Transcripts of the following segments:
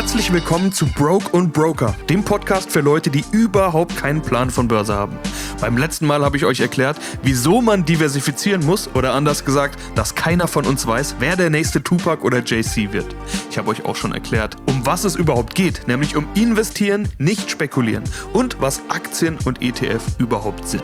Herzlich willkommen zu Broke und Broker, dem Podcast für Leute, die überhaupt keinen Plan von Börse haben. Beim letzten Mal habe ich euch erklärt, wieso man diversifizieren muss oder anders gesagt, dass keiner von uns weiß, wer der nächste Tupac oder Jay-Z wird. Ich habe euch auch schon erklärt, um was es überhaupt geht, nämlich um Investieren, nicht spekulieren und was Aktien und ETF überhaupt sind.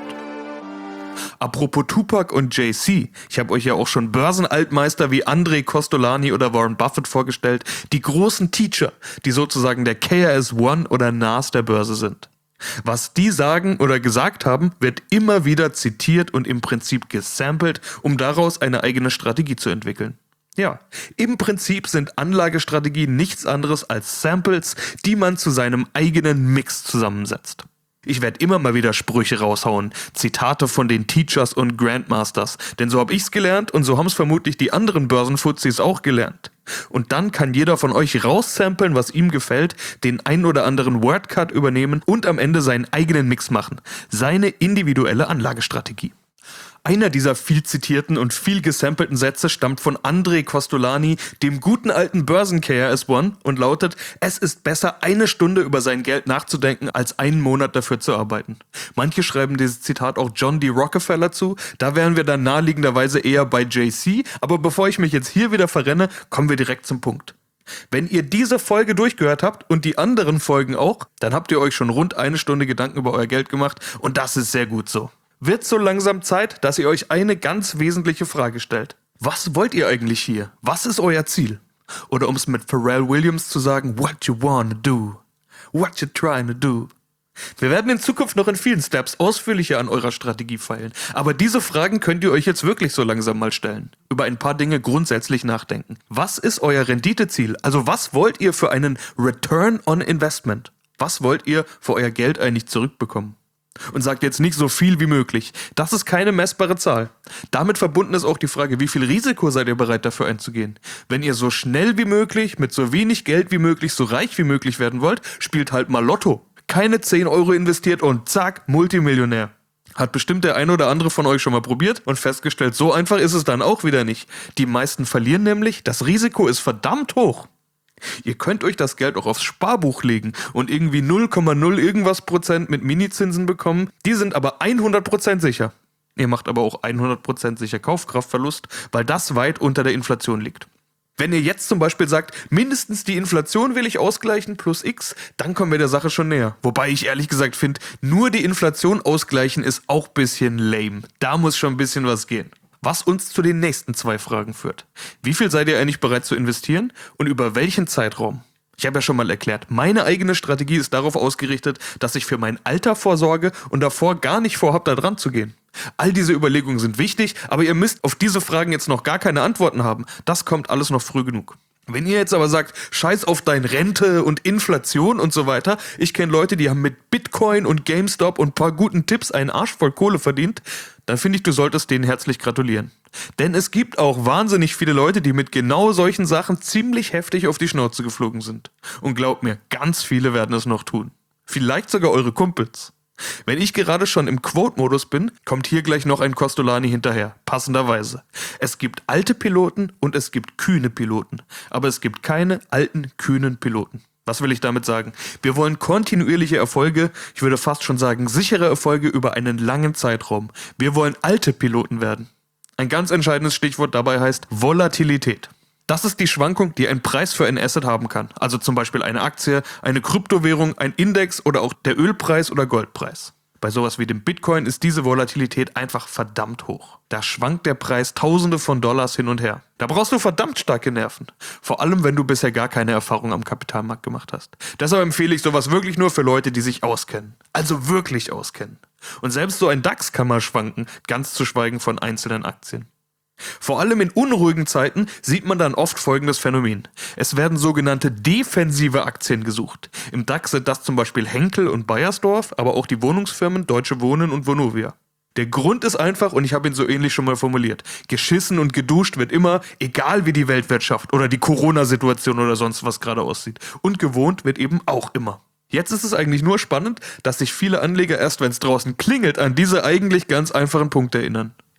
Apropos Tupac und Jay-Z, ich habe euch ja auch schon Börsenaltmeister wie André Kostolany oder Warren Buffett vorgestellt, die großen Teacher, die sozusagen der KRS-One oder Nas der Börse sind. Was die sagen oder gesagt haben, wird immer wieder zitiert und im Prinzip gesampelt, um daraus eine eigene Strategie zu entwickeln. Ja, im Prinzip sind Anlagestrategien nichts anderes als Samples, die man zu seinem eigenen Mix zusammensetzt. Ich werde immer mal wieder Sprüche raushauen, Zitate von den Teachers und Grandmasters, denn so habe ich's gelernt und so haben es vermutlich die anderen Börsenfuzis auch gelernt. Und dann kann jeder von euch raussamplen, was ihm gefällt, den ein oder anderen Wordcut übernehmen und am Ende seinen eigenen Mix machen, seine individuelle Anlagestrategie. Einer dieser viel zitierten und viel gesampelten Sätze stammt von André Kostolany, dem guten alten Börsen-KRS-One, und lautet: Es ist besser, 1 Stunde über sein Geld nachzudenken, als 1 Monat dafür zu arbeiten. Manche schreiben dieses Zitat auch John D. Rockefeller zu, da wären wir dann naheliegenderweise eher bei Jay-Z, aber bevor ich mich jetzt hier wieder verrenne, kommen wir direkt zum Punkt. Wenn ihr diese Folge durchgehört habt und die anderen Folgen auch, dann habt ihr euch schon rund 1 Stunde Gedanken über euer Geld gemacht und das ist sehr gut so. Wird so langsam Zeit, dass ihr euch eine ganz wesentliche Frage stellt. Was wollt ihr eigentlich hier? Was ist euer Ziel? Oder um es mit Pharrell Williams zu sagen, what you wanna do? What you trying to do? Wir werden in Zukunft noch in vielen Steps ausführlicher an eurer Strategie feilen. Aber diese Fragen könnt ihr euch jetzt wirklich so langsam mal stellen. Über ein paar Dinge grundsätzlich nachdenken. Was ist euer Renditeziel? Also was wollt ihr für einen Return on Investment? Was wollt ihr für euer Geld eigentlich zurückbekommen? Und sagt jetzt nicht so viel wie möglich. Das ist keine messbare Zahl. Damit verbunden ist auch die Frage, wie viel Risiko seid ihr bereit dafür einzugehen? Wenn ihr so schnell wie möglich, mit so wenig Geld wie möglich, so reich wie möglich werden wollt, spielt halt mal Lotto. Keine 10 Euro investiert und zack, Multimillionär. Hat bestimmt der ein oder andere von euch schon mal probiert und festgestellt, so einfach ist es dann auch wieder nicht. Die meisten verlieren nämlich, das Risiko ist verdammt hoch. Ihr könnt euch das Geld auch aufs Sparbuch legen und irgendwie 0,0 irgendwas Prozent mit Minizinsen bekommen. Die sind aber 100% sicher. Ihr macht aber auch 100% sicher Kaufkraftverlust, weil das weit unter der Inflation liegt. Wenn ihr jetzt zum Beispiel sagt, mindestens die Inflation will ich ausgleichen plus X, dann kommen wir der Sache schon näher. Wobei ich ehrlich gesagt finde, nur die Inflation ausgleichen ist auch ein bisschen lame. Da muss schon ein bisschen was gehen. Was uns zu den nächsten 2 Fragen führt. Wie viel seid ihr eigentlich bereit zu investieren und über welchen Zeitraum? Ich habe ja schon mal erklärt, meine eigene Strategie ist darauf ausgerichtet, dass ich für mein Alter vorsorge und davor gar nicht vorhabe, da dran zu gehen. All diese Überlegungen sind wichtig, aber ihr müsst auf diese Fragen jetzt noch gar keine Antworten haben. Das kommt alles noch früh genug. Wenn ihr jetzt aber sagt, scheiß auf dein Rente und Inflation und so weiter, ich kenne Leute, die haben mit Bitcoin und GameStop und ein paar guten Tipps einen Arsch voll Kohle verdient, dann finde ich, du solltest denen herzlich gratulieren. Denn es gibt auch wahnsinnig viele Leute, die mit genau solchen Sachen ziemlich heftig auf die Schnauze geflogen sind. Und glaubt mir, ganz viele werden es noch tun. Vielleicht sogar eure Kumpels. Wenn ich gerade schon im Quote-Modus bin, kommt hier gleich noch ein Kostolany hinterher, passenderweise. Es gibt alte Piloten und es gibt kühne Piloten, aber es gibt keine alten, kühnen Piloten. Was will ich damit sagen? Wir wollen kontinuierliche Erfolge, ich würde fast schon sagen sichere Erfolge über einen langen Zeitraum. Wir wollen alte Piloten werden. Ein ganz entscheidendes Stichwort dabei heißt Volatilität. Das ist die Schwankung, die ein Preis für ein Asset haben kann. Also zum Beispiel eine Aktie, eine Kryptowährung, ein Index oder auch der Ölpreis oder Goldpreis. Bei sowas wie dem Bitcoin ist diese Volatilität einfach verdammt hoch. Da schwankt der Preis Tausende von Dollars hin und her. Da brauchst du verdammt starke Nerven. Vor allem, wenn du bisher gar keine Erfahrung am Kapitalmarkt gemacht hast. Deshalb empfehle ich sowas wirklich nur für Leute, die sich auskennen. Also wirklich auskennen. Und selbst so ein DAX kann mal schwanken, ganz zu schweigen von einzelnen Aktien. Vor allem in unruhigen Zeiten sieht man dann oft folgendes Phänomen. Es werden sogenannte defensive Aktien gesucht. Im DAX sind das zum Beispiel Henkel und Beiersdorf, aber auch die Wohnungsfirmen Deutsche Wohnen und Vonovia. Der Grund ist einfach, und ich habe ihn so ähnlich schon mal formuliert, geschissen und geduscht wird immer, egal wie die Weltwirtschaft oder die Corona-Situation oder sonst was gerade aussieht. Und gewohnt wird eben auch immer. Jetzt ist es eigentlich nur spannend, dass sich viele Anleger erst, wenn es draußen klingelt, an diese eigentlich ganz einfachen Punkte erinnern.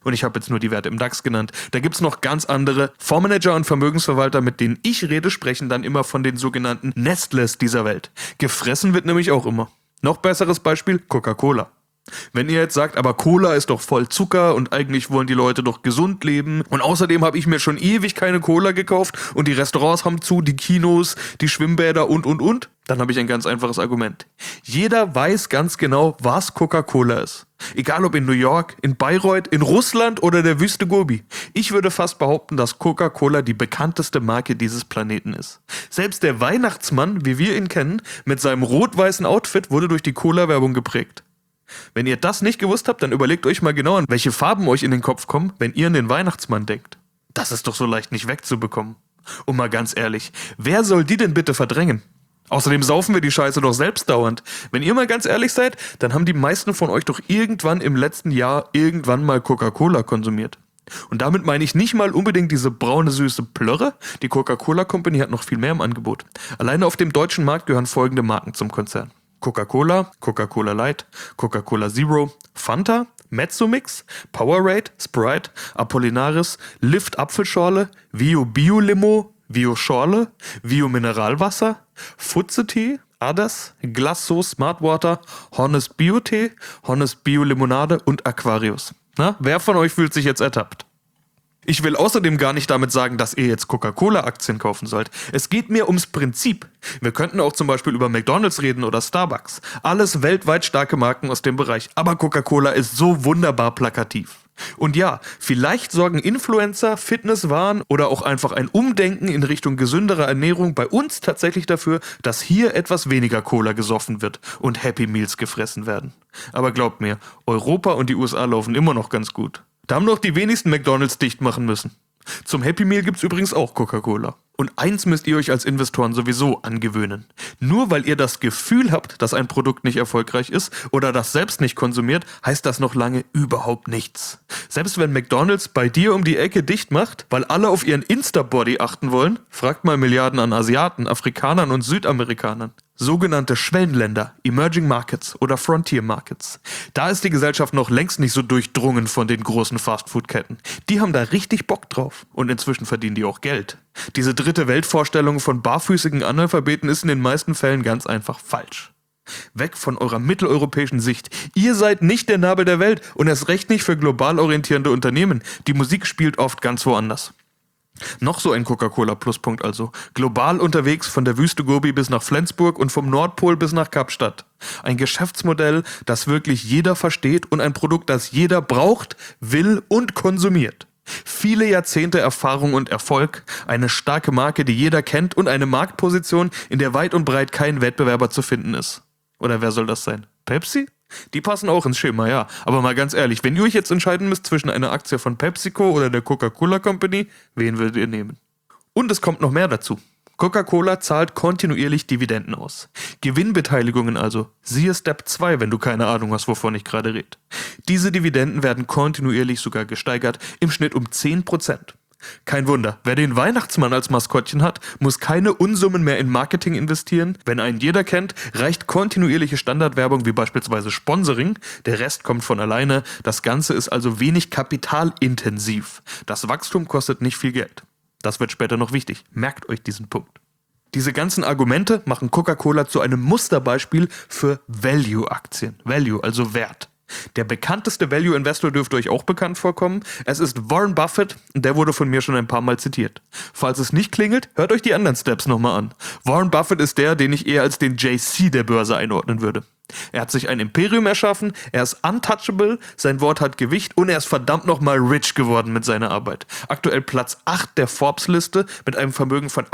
Und ich habe jetzt nur die Werte im DAX genannt. Da gibt es noch ganz andere. Fondsmanager und Vermögensverwalter, mit denen ich rede, sprechen dann immer von den sogenannten Nestles dieser Welt. Gefressen wird nämlich auch immer. Noch besseres Beispiel, Coca-Cola. Wenn ihr jetzt sagt, aber Cola ist doch voll Zucker und eigentlich wollen die Leute doch gesund leben und außerdem habe ich mir schon ewig keine Cola gekauft und die Restaurants haben zu, die Kinos, die Schwimmbäder und, dann habe ich ein ganz einfaches Argument. Jeder weiß ganz genau, was Coca-Cola ist. Egal ob in New York, in Bayreuth, in Russland oder der Wüste Gobi. Ich würde fast behaupten, dass Coca-Cola die bekannteste Marke dieses Planeten ist. Selbst der Weihnachtsmann, wie wir ihn kennen, mit seinem rot-weißen Outfit wurde durch die Cola-Werbung geprägt. Wenn ihr das nicht gewusst habt, dann überlegt euch mal genau an, welche Farben euch in den Kopf kommen, wenn ihr an den Weihnachtsmann denkt. Das ist doch so leicht nicht wegzubekommen. Und mal ganz ehrlich, wer soll die denn bitte verdrängen? Außerdem saufen wir die Scheiße doch selbst dauernd. Wenn ihr mal ganz ehrlich seid, dann haben die meisten von euch doch irgendwann im letzten Jahr mal Coca-Cola konsumiert. Und damit meine ich nicht mal unbedingt diese braune süße Plörre. Die Coca-Cola Company hat noch viel mehr im Angebot. Alleine auf dem deutschen Markt gehören folgende Marken zum Konzern. Coca-Cola, Coca-Cola Light, Coca-Cola Zero, Fanta, Mezzomix, Powerade, Sprite, Apollinaris, Lift Apfelschorle, Vio Bio Limo, Vio Schorle, Vio Mineralwasser, Futze-Tee, Adas, Glasso Smartwater, Honest Bio-Tee, Honest Bio-Limonade und Aquarius. Na, wer von euch fühlt sich jetzt ertappt? Ich will außerdem gar nicht damit sagen, dass ihr jetzt Coca-Cola-Aktien kaufen sollt. Es geht mir ums Prinzip. Wir könnten auch zum Beispiel über McDonald's reden oder Starbucks. Alles weltweit starke Marken aus dem Bereich. Aber Coca-Cola ist so wunderbar plakativ. Und ja, vielleicht sorgen Influencer, Fitnesswahn oder auch einfach ein Umdenken in Richtung gesünderer Ernährung bei uns tatsächlich dafür, dass hier etwas weniger Cola gesoffen wird und Happy Meals gefressen werden. Aber glaubt mir, Europa und die USA laufen immer noch ganz gut. Da haben doch die wenigsten McDonald's dicht machen müssen. Zum Happy Meal gibt's übrigens auch Coca-Cola. Und eins müsst ihr euch als Investoren sowieso angewöhnen. Nur weil ihr das Gefühl habt, dass ein Produkt nicht erfolgreich ist oder das selbst nicht konsumiert, heißt das noch lange überhaupt nichts. Selbst wenn McDonald's bei dir um die Ecke dicht macht, weil alle auf ihren Insta-Body achten wollen, fragt mal Milliarden an Asiaten, Afrikanern und Südamerikanern. Sogenannte Schwellenländer, Emerging Markets oder Frontier Markets. Da ist die Gesellschaft noch längst nicht so durchdrungen von den großen Fastfood-Ketten. Die haben da richtig Bock drauf. Und inzwischen verdienen die auch Geld. Diese dritte Weltvorstellung von barfüßigen Analphabeten ist in den meisten Fällen ganz einfach falsch. Weg von eurer mitteleuropäischen Sicht. Ihr seid nicht der Nabel der Welt und erst recht nicht für global orientierende Unternehmen. Die Musik spielt oft ganz woanders. Noch so ein Coca-Cola-Pluspunkt also. Global unterwegs von der Wüste Gobi bis nach Flensburg und vom Nordpol bis nach Kapstadt. Ein Geschäftsmodell, das wirklich jeder versteht und ein Produkt, das jeder braucht, will und konsumiert. Viele Jahrzehnte Erfahrung und Erfolg, eine starke Marke, die jeder kennt und eine Marktposition, in der weit und breit kein Wettbewerber zu finden ist. Oder wer soll das sein? Pepsi? Die passen auch ins Schema, ja. Aber mal ganz ehrlich, wenn ihr euch jetzt entscheiden müsst zwischen einer Aktie von PepsiCo oder der Coca-Cola Company, wen würdet ihr nehmen? Und es kommt noch mehr dazu. Coca-Cola zahlt kontinuierlich Dividenden aus. Gewinnbeteiligungen also. Siehe Step 2, wenn du keine Ahnung hast, wovon ich gerade rede. Diese Dividenden werden kontinuierlich sogar gesteigert, im Schnitt um 10%. Kein Wunder, wer den Weihnachtsmann als Maskottchen hat, muss keine Unsummen mehr in Marketing investieren. Wenn einen jeder kennt, reicht kontinuierliche Standardwerbung wie beispielsweise Sponsoring. Der Rest kommt von alleine. Das Ganze ist also wenig kapitalintensiv. Das Wachstum kostet nicht viel Geld. Das wird später noch wichtig. Merkt euch diesen Punkt. Diese ganzen Argumente machen Coca-Cola zu einem Musterbeispiel für Value-Aktien. Value, also Wert. Der bekannteste Value-Investor dürfte euch auch bekannt vorkommen. Es ist Warren Buffett und der wurde von mir schon ein paar Mal zitiert. Falls es nicht klingelt, hört euch die anderen Steps nochmal an. Warren Buffett ist der, den ich eher als den JC der Börse einordnen würde. Er hat sich ein Imperium erschaffen, er ist untouchable, sein Wort hat Gewicht und er ist verdammt nochmal rich geworden mit seiner Arbeit. Aktuell Platz 8 der Forbes-Liste mit einem Vermögen von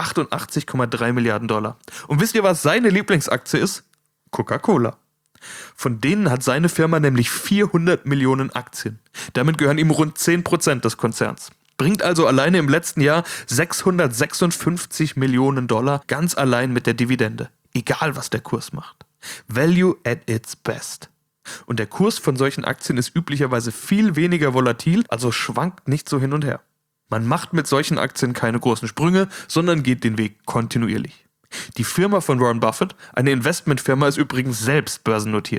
88,3 Milliarden $. Und wisst ihr, was seine Lieblingsaktie ist? Coca-Cola. Von denen hat seine Firma nämlich 400 Millionen Aktien. Damit gehören ihm rund 10% des Konzerns. Bringt also alleine im letzten Jahr 656 Millionen $, ganz allein mit der Dividende. Egal, was der Kurs macht. Value at its best. Und der Kurs von solchen Aktien ist üblicherweise viel weniger volatil, also schwankt nicht so hin und her. Man macht mit solchen Aktien keine großen Sprünge, sondern geht den Weg kontinuierlich. Die Firma von Warren Buffett, eine Investmentfirma, ist übrigens selbst börsennotiert.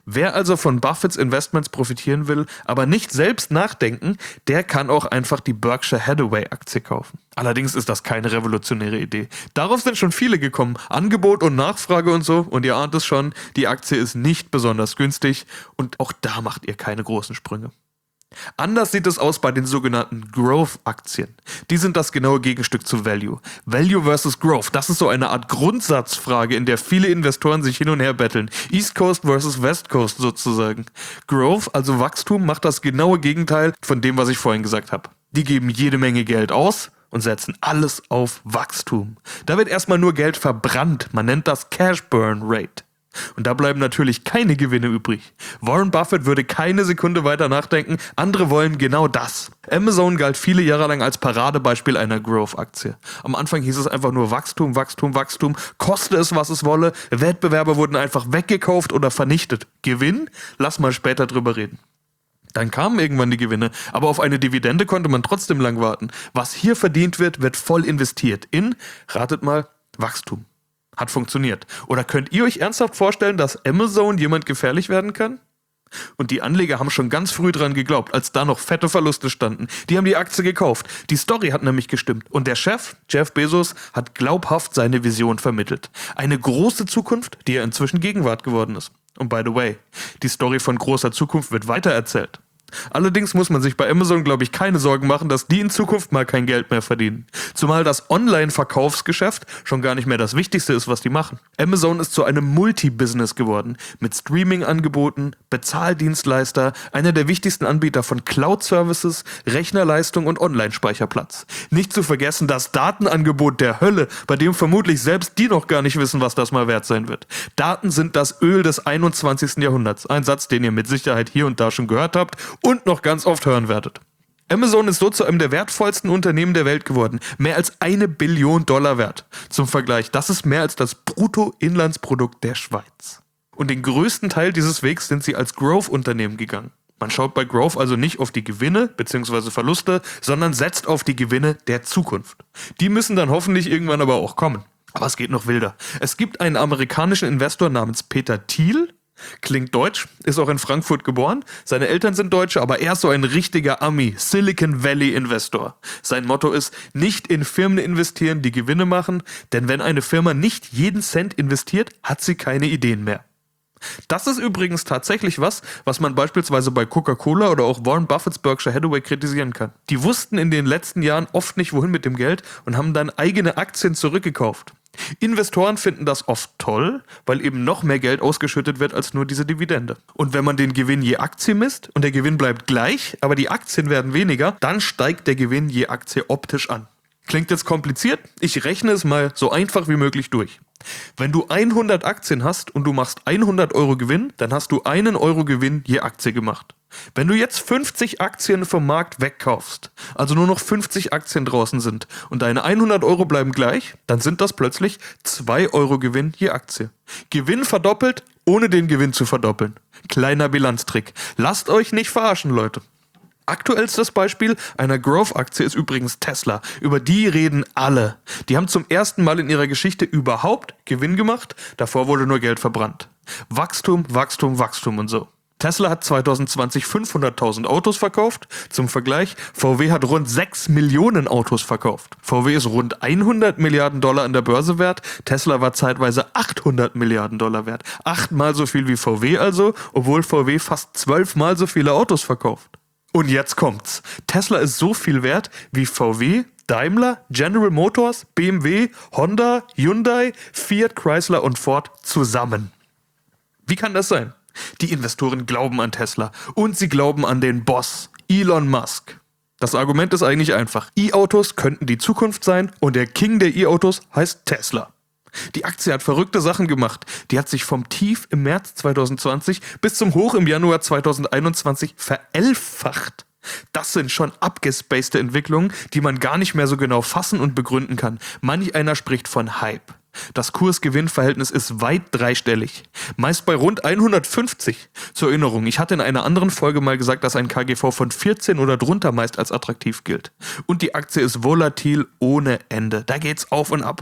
Wer also von Buffetts Investments profitieren will, aber nicht selbst nachdenken, der kann auch einfach die Berkshire Hathaway Aktie kaufen. Allerdings ist das keine revolutionäre Idee. Darauf sind schon viele gekommen. Angebot und Nachfrage und so. Und ihr ahnt es schon, die Aktie ist nicht besonders günstig und auch da macht ihr keine großen Sprünge. Anders sieht es aus bei den sogenannten Growth-Aktien. Die sind das genaue Gegenstück zu Value. Value versus Growth, das ist so eine Art Grundsatzfrage, in der viele Investoren sich hin und her betteln. East Coast versus West Coast sozusagen. Growth, also Wachstum, macht das genaue Gegenteil von dem, was ich vorhin gesagt habe. Die geben jede Menge Geld aus und setzen alles auf Wachstum. Da wird erstmal nur Geld verbrannt. Man nennt das Cash Burn Rate. Und da bleiben natürlich keine Gewinne übrig. Warren Buffett würde keine Sekunde weiter nachdenken, andere wollen genau das. Amazon galt viele Jahre lang als Paradebeispiel einer Growth-Aktie. Am Anfang hieß es einfach nur Wachstum, Wachstum, Wachstum, koste es, was es wolle. Wettbewerber wurden einfach weggekauft oder vernichtet. Gewinn? Lass mal später drüber reden. Dann kamen irgendwann die Gewinne, aber auf eine Dividende konnte man trotzdem lang warten. Was hier verdient wird, wird voll investiert in, ratet mal, Wachstum. Hat funktioniert. Oder könnt ihr euch ernsthaft vorstellen, dass Amazon jemand gefährlich werden kann? Und die Anleger haben schon ganz früh dran geglaubt, als da noch fette Verluste standen. Die haben die Aktie gekauft. Die Story hat nämlich gestimmt. Und der Chef, Jeff Bezos, hat glaubhaft seine Vision vermittelt. Eine große Zukunft, die ja inzwischen Gegenwart geworden ist. Und by the way, die Story von großer Zukunft wird weitererzählt. Allerdings muss man sich bei Amazon, glaube ich, keine Sorgen machen, dass die in Zukunft mal kein Geld mehr verdienen. Zumal das Online-Verkaufsgeschäft schon gar nicht mehr das Wichtigste ist, was die machen. Amazon ist zu einem Multi-Business geworden, mit Streaming-Angeboten, Bezahldienstleister, einer der wichtigsten Anbieter von Cloud-Services, Rechnerleistung und Online-Speicherplatz. Nicht zu vergessen das Datenangebot der Hölle, bei dem vermutlich selbst die noch gar nicht wissen, was das mal wert sein wird. Daten sind das Öl des 21. Jahrhunderts. Ein Satz, den ihr mit Sicherheit hier und da schon gehört habt und noch ganz oft hören werdet. Amazon ist so zu einem der wertvollsten Unternehmen der Welt geworden. Mehr als $1 Billion wert. Zum Vergleich, das ist mehr als das Bruttoinlandsprodukt der Schweiz. Und den größten Teil dieses Wegs sind sie als Growth-Unternehmen gegangen. Man schaut bei Growth also nicht auf die Gewinne bzw. Verluste, sondern setzt auf die Gewinne der Zukunft. Die müssen dann hoffentlich irgendwann aber auch kommen. Aber es geht noch wilder. Es gibt einen amerikanischen Investor namens Peter Thiel. Klingt deutsch, ist auch in Frankfurt geboren. Seine Eltern sind Deutsche, aber er ist so ein richtiger Ami, Silicon Valley Investor. Sein Motto ist, nicht in Firmen investieren, die Gewinne machen, denn wenn eine Firma nicht jeden Cent investiert, hat sie keine Ideen mehr. Das ist übrigens tatsächlich was man beispielsweise bei Coca-Cola oder auch Warren Buffetts Berkshire Hathaway kritisieren kann. Die wussten in den letzten Jahren oft nicht, wohin mit dem Geld und haben dann eigene Aktien zurückgekauft. Investoren finden das oft toll, weil eben noch mehr Geld ausgeschüttet wird als nur diese Dividende. Und wenn man den Gewinn je Aktie misst und der Gewinn bleibt gleich, aber die Aktien werden weniger, dann steigt der Gewinn je Aktie optisch an. Klingt jetzt kompliziert? Ich rechne es mal so einfach wie möglich durch. Wenn du 100 Aktien hast und du machst 100 Euro Gewinn, dann hast du 1 Euro Gewinn je Aktie gemacht. Wenn du jetzt 50 Aktien vom Markt wegkaufst, also nur noch 50 Aktien draußen sind und deine 100 Euro bleiben gleich, dann sind das plötzlich 2 Euro Gewinn je Aktie. Gewinn verdoppelt, ohne den Gewinn zu verdoppeln. Kleiner Bilanztrick. Lasst euch nicht verarschen, Leute. Aktuellstes Beispiel einer Growth-Aktie ist übrigens Tesla. Über die reden alle. Die haben zum ersten Mal in ihrer Geschichte überhaupt Gewinn gemacht. Davor wurde nur Geld verbrannt. Wachstum, Wachstum, Wachstum und so. Tesla hat 2020 500.000 Autos verkauft. Zum Vergleich, VW hat rund 6 Millionen Autos verkauft. VW ist rund 100 Milliarden Dollar an der Börse wert. Tesla war zeitweise 800 Milliarden Dollar wert. 8-mal so viel wie VW also, obwohl VW fast 12-mal so viele Autos verkauft. Und jetzt kommt's. Tesla ist so viel wert wie VW, Daimler, General Motors, BMW, Honda, Hyundai, Fiat, Chrysler und Ford zusammen. Wie kann das sein? Die Investoren glauben an Tesla und sie glauben an den Boss, Elon Musk. Das Argument ist eigentlich einfach. E-Autos könnten die Zukunft sein und der King der E-Autos heißt Tesla. Die Aktie hat verrückte Sachen gemacht. Die hat sich vom Tief im März 2020 bis zum Hoch im Januar 2021 verelfacht. Das sind schon abgespacede Entwicklungen, die man gar nicht mehr so genau fassen und begründen kann. Manch einer spricht von Hype. Das Kurs-Gewinn-Verhältnis ist weit dreistellig. Meist bei rund 150. Zur Erinnerung, ich hatte in einer anderen Folge mal gesagt, dass ein KGV von 14 oder drunter meist als attraktiv gilt. Und die Aktie ist volatil ohne Ende. Da geht's auf und ab.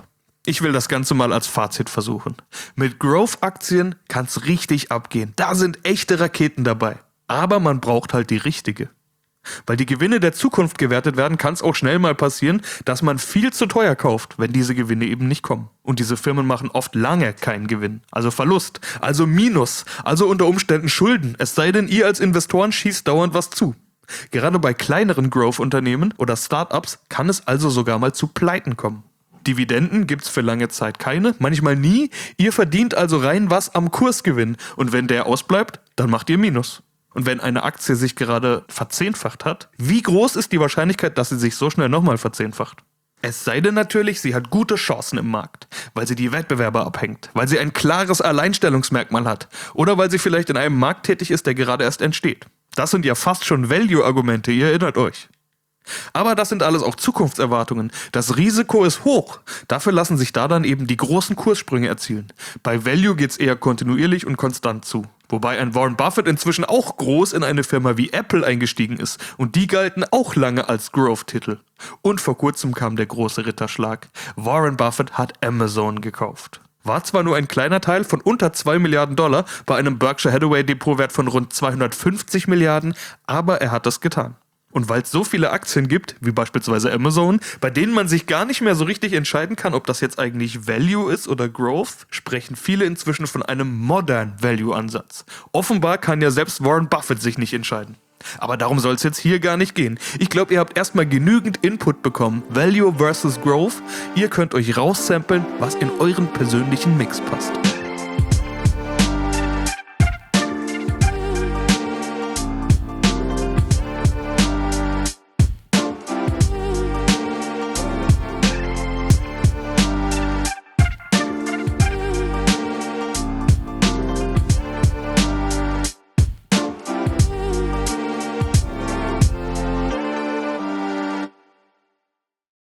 Ich will das Ganze mal als Fazit versuchen. Mit Growth-Aktien kann's richtig abgehen. Da sind echte Raketen dabei. Aber man braucht halt die richtige. Weil die Gewinne der Zukunft gewertet werden, kann es auch schnell mal passieren, dass man viel zu teuer kauft, wenn diese Gewinne eben nicht kommen. Und diese Firmen machen oft lange keinen Gewinn, also Verlust, also Minus, also unter Umständen Schulden, es sei denn, ihr als Investoren schießt dauernd was zu. Gerade bei kleineren Growth-Unternehmen oder Startups kann es also sogar mal zu Pleiten kommen. Dividenden gibt's für lange Zeit keine, manchmal nie, ihr verdient also rein was am Kursgewinn und wenn der ausbleibt, dann macht ihr Minus. Und wenn eine Aktie sich gerade verzehnfacht hat, wie groß ist die Wahrscheinlichkeit, dass sie sich so schnell nochmal verzehnfacht? Es sei denn natürlich, sie hat gute Chancen im Markt, weil sie die Wettbewerber abhängt, weil sie ein klares Alleinstellungsmerkmal hat oder weil sie vielleicht in einem Markt tätig ist, der gerade erst entsteht. Das sind ja fast schon Value-Argumente, ihr erinnert euch. Aber das sind alles auch Zukunftserwartungen. Das Risiko ist hoch. Dafür lassen sich da dann eben die großen Kurssprünge erzielen. Bei Value geht's eher kontinuierlich und konstant zu. Wobei ein Warren Buffett inzwischen auch groß in eine Firma wie Apple eingestiegen ist. Und die galten auch lange als Growth-Titel. Und vor kurzem kam der große Ritterschlag. Warren Buffett hat Amazon gekauft. War zwar nur ein kleiner Teil von unter 2 Milliarden Dollar bei einem Berkshire Hathaway Depotwert von rund 250 Milliarden, aber er hat es getan. Und weil es so viele Aktien gibt, wie beispielsweise Amazon, bei denen man sich gar nicht mehr so richtig entscheiden kann, ob das jetzt eigentlich Value ist oder Growth, sprechen viele inzwischen von einem Modern Value-Ansatz. Offenbar kann ja selbst Warren Buffett sich nicht entscheiden. Aber darum soll es jetzt hier gar nicht gehen. Ich glaube, ihr habt erstmal genügend Input bekommen. Value versus Growth. Ihr könnt euch raussamplen, was in euren persönlichen Mix passt.